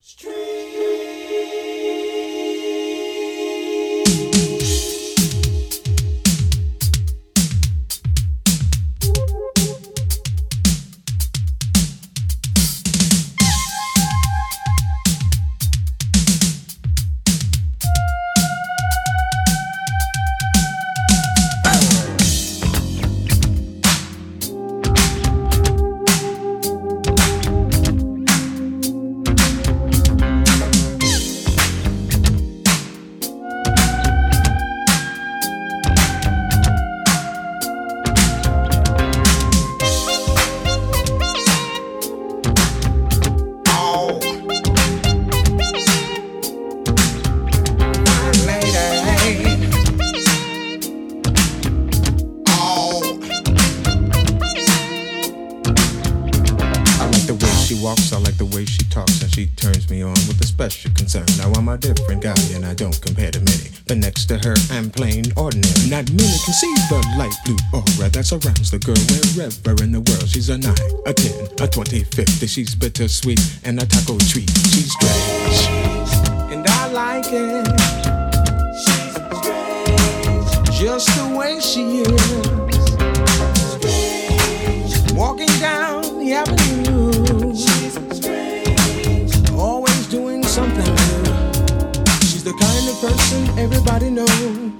I like the way she talks, and she turns me on with a special concern. Now I'm a different guy, and I don't compare to many. But next to her, I'm plain ordinary. Not many can see the light blue aura that surrounds the girl wherever in the world. She's a 9, a 10, a 20, 50. She's bittersweet and a taco treat. She's strange, and I like it. She's strange, just the way she is. Strange, walking down the avenue. She's strange, always doing something new. She's the kind of person everybody knows.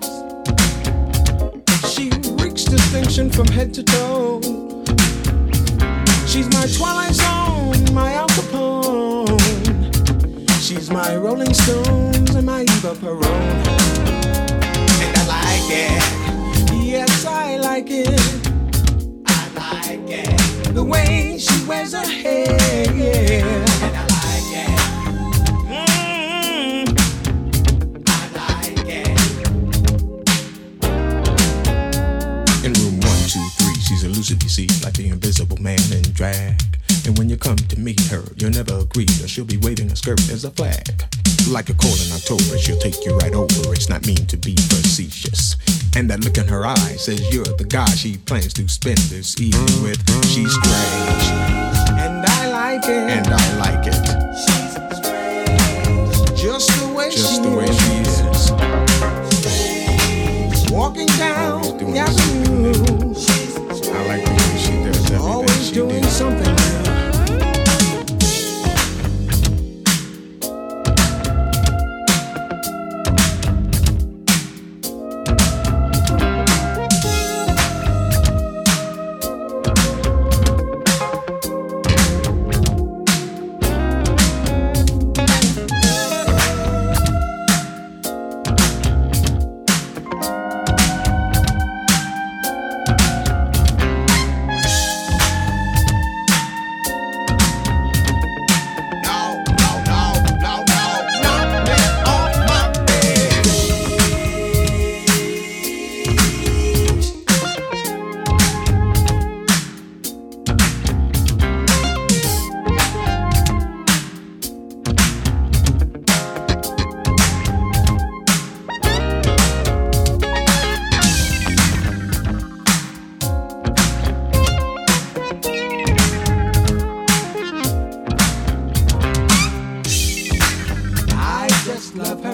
She reeks distinction from head to toe. She's my Twilight Zone, my Al Capone. She's my Rolling Stones and my Eva Peron. And I like it. Yes, I like it. I like it. The way she wears her hair, yeah. And I like it. I like it. In room 123, she's elusive, you see, like the invisible man in drag. And when you come to meet her, you'll never agree, or she'll be waving her skirt as a flag. Like a cold in October, she'll take you right over. It's not mean to be facetious. And that look in her eye says you're the guy she plans to spend this evening with. She's strange, and I like it. And I like it. She's strange, just the way she is. Strange, walking down the avenue. I like the way she does everything. Always she doing something new. Love her.